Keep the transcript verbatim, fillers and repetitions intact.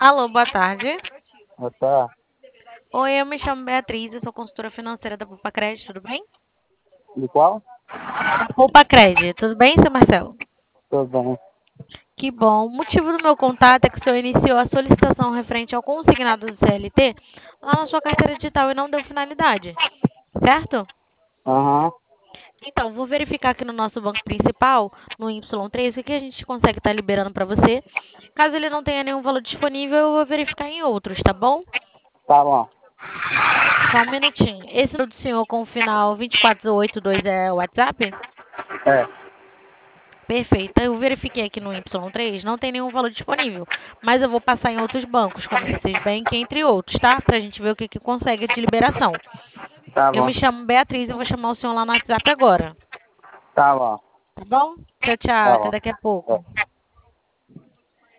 Alô, boa tarde. Ah, tá. Oi, eu me chamo Beatriz, eu sou consultora financeira da Poupa Crédito, tudo bem? De qual? Da Poupa Crédito, tudo bem, seu Marcelo? Tudo bem. Que bom. O motivo do meu contato é que o senhor iniciou a solicitação referente ao consignado do C L T lá na sua carteira digital e não deu finalidade, certo? Aham. Então, vou verificar aqui no nosso banco principal, no Y três, o que a gente consegue estar liberando para você. Caso ele não tenha nenhum valor disponível, eu vou verificar em outros, tá bom? Tá bom. Só um minutinho. Esse do senhor com o final vinte e quatro oitenta e dois é o WhatsApp? É. Perfeito. Eu verifiquei aqui no Y três, não tem nenhum valor disponível. Mas eu vou passar em outros bancos, como C seis Bank, entre outros, tá? Pra gente ver o que, que consegue de liberação. Tá Eu bom. me chamo Beatriz e vou chamar o senhor lá no WhatsApp agora. Tá bom. Tá bom? Tchau, tchau. Tá Até bom. daqui a É. pouco.